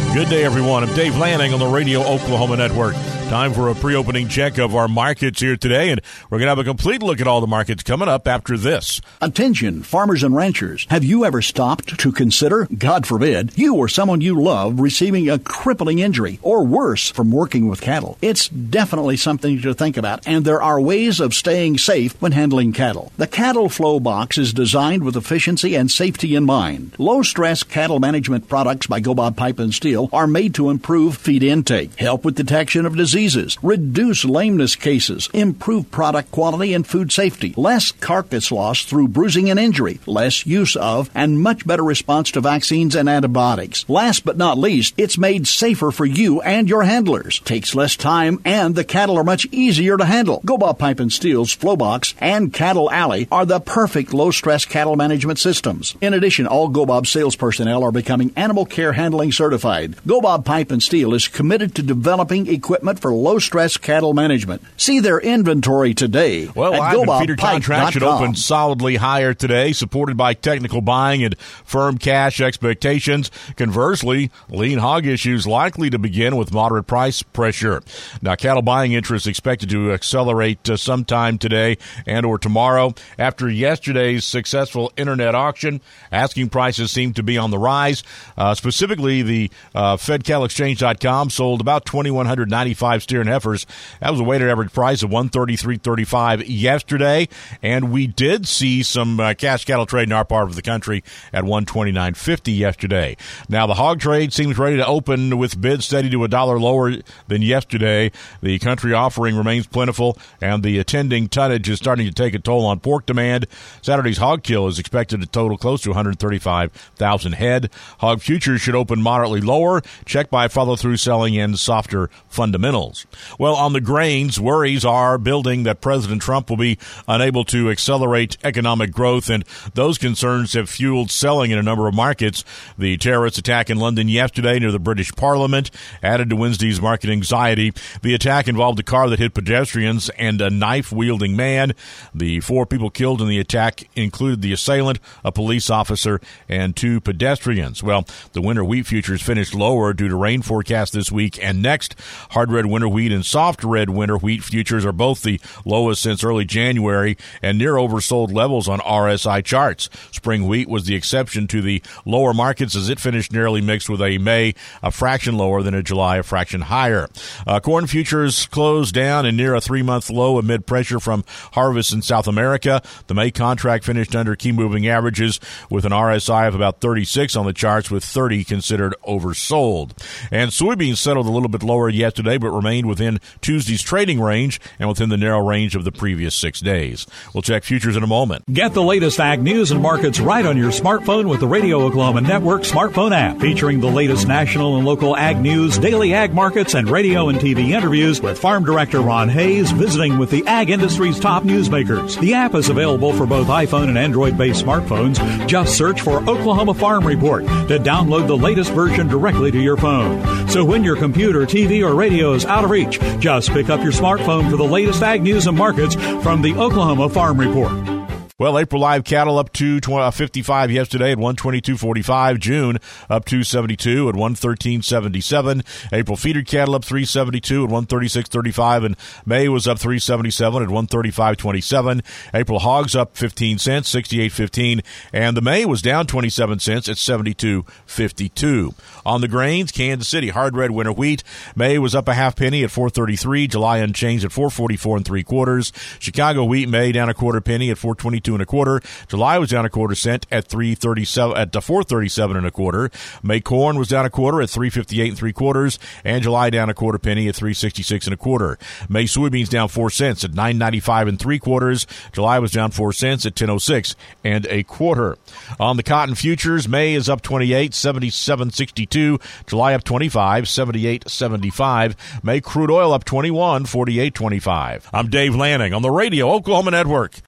Good day, everyone. I'm Dave Lanning on the Radio Oklahoma Network. Time for a pre-opening check of our markets here today, and we're going to have a complete look at all the markets coming up after this. Attention, farmers and ranchers. Have you ever stopped to consider, God forbid, you or someone you love receiving a crippling injury or worse from working with cattle? It's definitely something to think about, and there are ways of staying safe when handling cattle. The Cattle Flow Box is designed with efficiency and safety in mind. Low-stress cattle management products by Go Bob Pipe and Steel are made to improve feed intake, help with detection of diseases, reduce lameness cases, improve product quality and food safety, less carcass loss through bruising and injury, less use of, and much better response to vaccines and antibiotics. Last but not least, it's made safer for you and your handlers. Takes less time, and the cattle are much easier to handle. Go Bob Pipe and Steel's Flow Box and Cattle Alley are the perfect low-stress cattle management systems. In addition, all Go Bob sales personnel are becoming animal care handling certified. Go Bob Pipe and Steel is committed to developing equipment for low-stress cattle management. See their inventory today Well, at live and feeder contracts should GoBobPipe.com. open solidly higher today, supported by technical buying and firm cash expectations. Conversely, lean hog issues likely to begin with moderate price pressure. Now, cattle buying interest expected to accelerate sometime today and or tomorrow. After yesterday's successful internet auction, asking prices seem to be on the rise. Specifically, the FedCattleExchange.com sold about 2,195 steer and heifers. That was a weighted average price of $133.35 yesterday, and we did see some cash cattle trade in our part of the country at $129.50 yesterday. Now, the hog trade seems ready to open with bids steady to $1 lower than yesterday. The country offering remains plentiful, and the attending tonnage is starting to take a toll on pork demand. Saturday's hog kill is expected to total close to 135,000 head. Hog futures should open moderately lower, checked by follow-through selling and softer fundamentals. Well, on the grains, worries are building that President Trump will be unable to accelerate economic growth, and those concerns have fueled selling in a number of markets. The terrorist attack in London yesterday near the British Parliament added to Wednesday's market anxiety. The attack involved a car that hit pedestrians and a knife-wielding man. The 4 people killed in the attack included the assailant, a police officer, and 2 pedestrians. Well, the winter wheat futures finished lower due to rain forecast this week and next. Hard red winter wheat and soft red winter wheat futures are both the lowest since early January and near oversold levels on RSI charts. Spring wheat was the exception to the lower markets as it finished nearly mixed with a May a fraction lower than a July a fraction higher. Corn futures closed down and near a 3-month low amid pressure from harvests in South America. The May contract finished under key moving averages with an RSI of about 36 on the charts, with 30 considered oversold. And soybeans settled a little bit lower yesterday but remained within Tuesday's trading range and within the narrow range of the previous 6 days. We'll check futures in a moment. Get the latest ag news and markets right on your smartphone with the Radio Oklahoma Network smartphone app, featuring the latest national and local ag news, daily ag markets, and radio and TV interviews with Farm Director Ron Hayes visiting with the ag industry's top newsmakers. The app is available for both iPhone and Android-based smartphones. Just search for Oklahoma Farm Report to download the latest version directly to your phone. So when your computer, TV, or radio is out of reach, just pick up your smartphone for the latest ag news and markets from the Oklahoma Farm Report. Well, April live cattle up to 55 yesterday at 122.45. June up 272 at 113.77. April feeder cattle up 372 at 136.35, and May was up 377 at 135.27. April hogs up 15 cents, 68.15, and the May was down 27 cents at 72.52. On the grains, Kansas City hard red winter wheat. May was up a half penny at 4.33. July unchanged at 4.44 3/4. Chicago wheat May down a quarter penny at 4.22 1.25. July was down a quarter cent at 3.37 at 4.37 1/4. May corn was down a quarter at 3.58 3/4, and July down a quarter penny at 3.66 1/4. May soybeans down 4 cents at 9.95 3/4. July was down 4 cents at 10.06 1/4. On the cotton futures, May is up 28, 77.62. July up 25, 78.75. May crude oil up 21, 48.25. I'm Dave Lanning on the Radio Oklahoma Network.